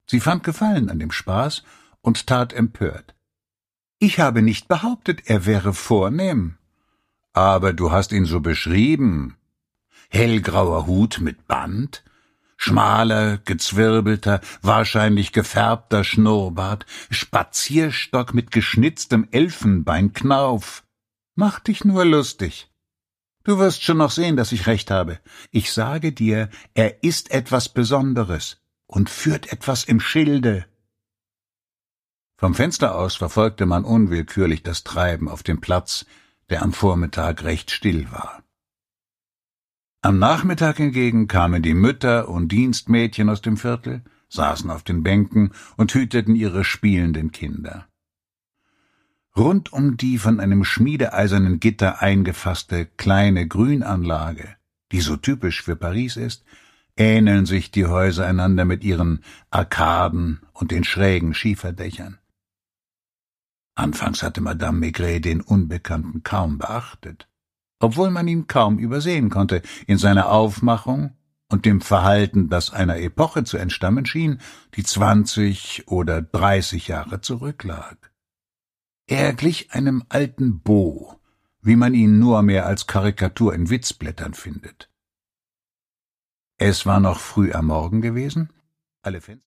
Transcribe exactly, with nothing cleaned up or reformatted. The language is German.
Sie fand Gefallen an dem Spaß und tat empört. »Ich habe nicht behauptet, er wäre vornehm.« »Aber du hast ihn so beschrieben. Hellgrauer Hut mit Band, schmaler, gezwirbelter, wahrscheinlich gefärbter Schnurrbart, Spazierstock mit geschnitztem Elfenbeinknauf. Mach dich nur lustig. Du wirst schon noch sehen, dass ich recht habe. Ich sage dir, er ist etwas Besonderes und führt etwas im Schilde.« Vom Fenster aus verfolgte man unwillkürlich das Treiben auf dem Platz, der am Vormittag recht still war. Am Nachmittag hingegen kamen die Mütter und Dienstmädchen aus dem Viertel, saßen auf den Bänken und hüteten ihre spielenden Kinder. Rund um die von einem schmiedeeisernen Gitter eingefasste kleine Grünanlage, die so typisch für Paris ist, ähneln sich die Häuser einander mit ihren Arkaden und den schrägen Schieferdächern. Anfangs hatte Madame Maigret den Unbekannten kaum beachtet, obwohl man ihn kaum übersehen konnte in seiner Aufmachung und dem Verhalten, das einer Epoche zu entstammen schien, die zwanzig oder dreißig Jahre zurücklag. Er glich einem alten Beau, wie man ihn nur mehr als Karikatur in Witzblättern findet. Es war noch früh am Morgen gewesen, alle Fenster